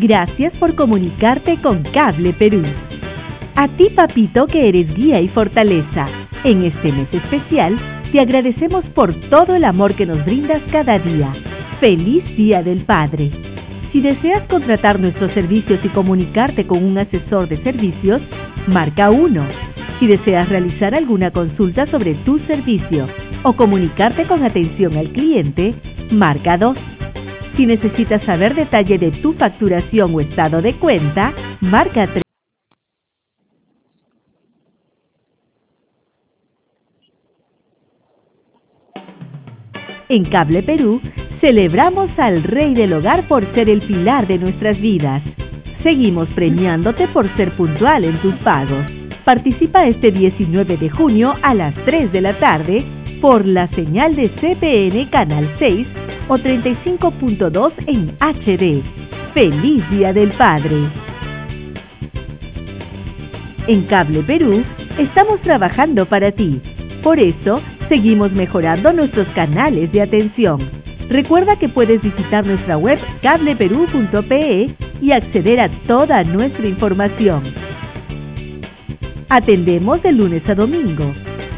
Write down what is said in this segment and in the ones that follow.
Gracias por comunicarte con Cable Perú. A ti, papito, que eres guía y fortaleza, en este mes especial te agradecemos por todo el amor que nos brindas cada día. ¡Feliz Día del Padre! Si deseas contratar nuestros servicios y comunicarte con un asesor de servicios, marca 1. Si deseas realizar alguna consulta sobre tu servicio o comunicarte con atención al cliente, marca 2. Si necesitas saber detalle de tu facturación o estado de cuenta, marca 3. En Cable Perú, celebramos al Rey del Hogar por ser el pilar de nuestras vidas. Seguimos premiándote por ser puntual en tus pagos. Participa este 19 de junio a las 3 de la tarde por la señal de CPN Canal 6 o 35.2 en HD. ¡Feliz Día del Padre! En Cable Perú, estamos trabajando para ti. Por eso, seguimos mejorando nuestros canales de atención. Recuerda que puedes visitar nuestra web cableperú.pe y acceder a toda nuestra información. Atendemos de lunes a domingo.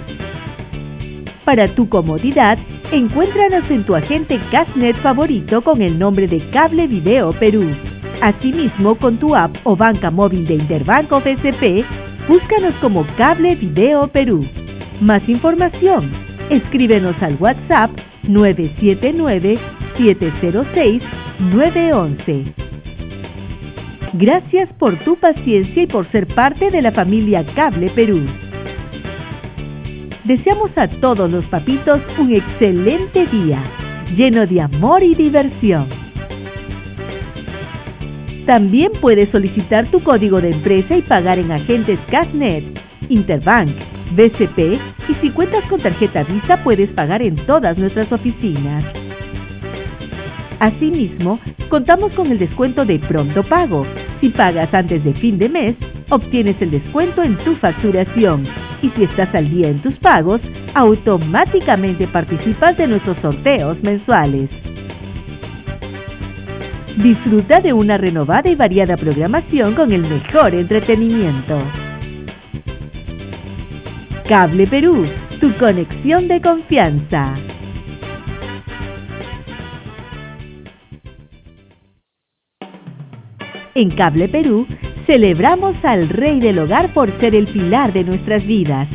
Para tu comodidad, encuéntranos en tu agente Cashnet favorito con el nombre de Cable Video Perú. Asimismo, con tu app o banca móvil de Interbank o BCP, búscanos como Cable Video Perú. Más información, escríbenos al WhatsApp 979-706-911. Gracias por tu paciencia y por ser parte de la familia Cable Perú. Deseamos a todos los papitos un excelente día, lleno de amor y diversión. También puedes solicitar tu código de empresa y pagar en agentes Cashnet, Interbank, BCP, y si cuentas con tarjeta Visa puedes pagar en todas nuestras oficinas. Asimismo, contamos con el descuento de pronto pago. Si pagas antes de fin de mes, obtienes el descuento en tu facturación. Y si estás al día en tus pagos, automáticamente participas de nuestros sorteos mensuales. Disfruta de una renovada y variada programación con el mejor entretenimiento. Cable Perú, tu conexión de confianza. En Cable Perú, celebramos al Rey del Hogar por ser el pilar de nuestras vidas.